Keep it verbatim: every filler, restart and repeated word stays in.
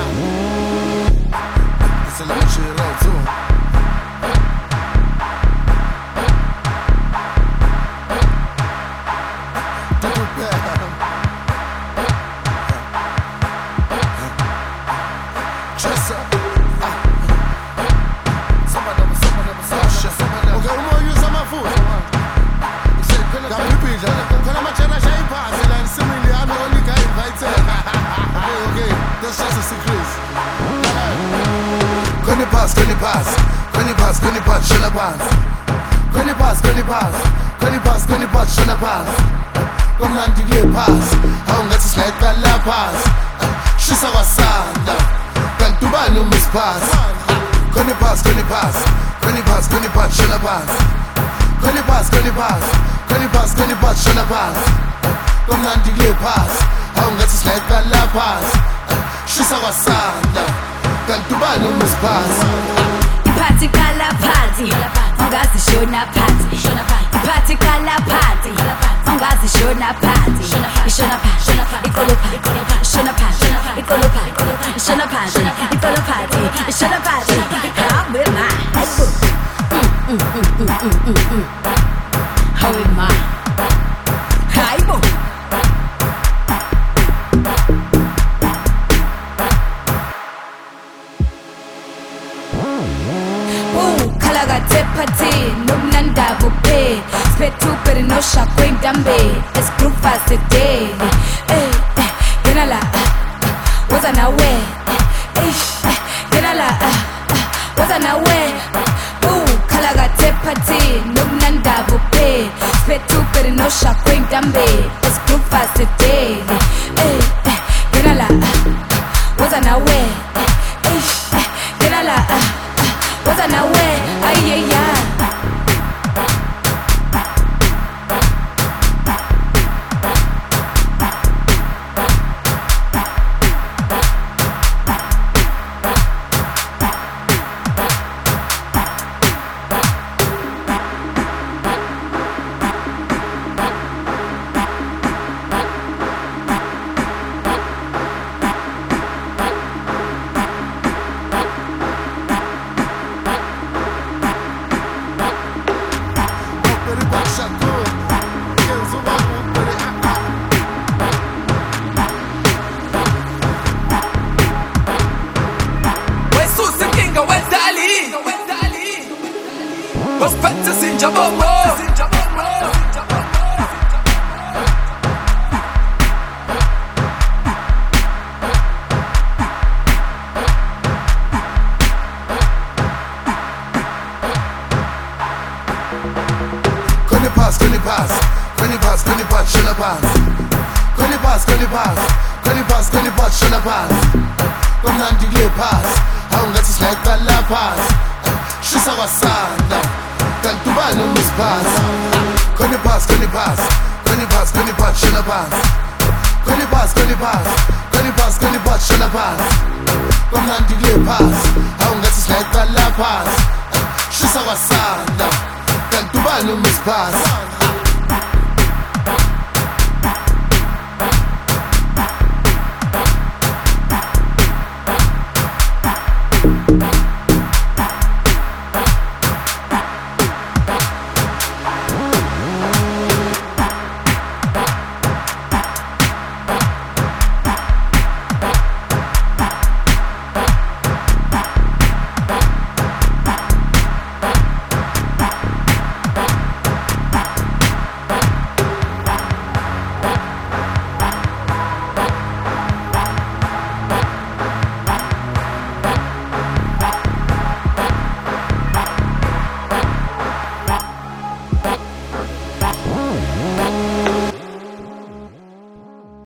It's a little chill out too. Dress up. Some of them, some of them, some of them, some of them. Okay, we more use some of food. Can we repeat that? Can I mention a shine pass? And similarly, I'm the only guy invited. Okay, okay, that's just a secret. Can you pass? Can you pass? Can you pass? Can you pass? Shall I pass? Can you pass? Can you pass? Can you pass? Can you pass? Shall I pass? Come on, did you pass? How long is like a la pass? She's our son. Can tu buy no miss pass? Can you pass? Can you pass? Can you pass? Can you pass? Shall I pass? Can you pass? Can you pass? Can you pass? Can you pass? Shall I pass? Come on, did you pass? How long is like a la pass? She's our son. Can tu buy no miss pass? Party kala party, ungazi shona party. Party kala party, ungazi shona party. Shona party, ikolo party. Shona party, ikolo party. Shona party, ikolo party. Shona party, how am I? Mm mm mm mm mm mm mm. How am I? Hi bo. Party, Nunanda Bupe, Spetu Perinosha, Queen Dambe, Escrufa Sete, eh, Genala, was an away, eh, Genala, was an away, oh, Kalagate Party, Nunanda Bupe, Spetu Perinosha, Queen Dambe, Escrufa Sete, eh, Genala, was an away, eh, Genala, was an away, ay, ay, ay. Prospectus in Jabongo. Can you pass? Can you pass? Can you pass? Can you pass? Shall I pass? Can you pass? Can you pass? Can you pass? Can you pass? Shall I pass? Come on, did you pass? How long is like a la pass? She's our son. Can tu buy no miss pass? Can you pass? Can you pass? Can you pass? Can you pass? Shall I pass? Can you pass? Can you pass? Can you pass? Can you pass? Shall I pass? Come on, did you pass? How long is like a la pass? She's our son. Can tu buy no miss pass?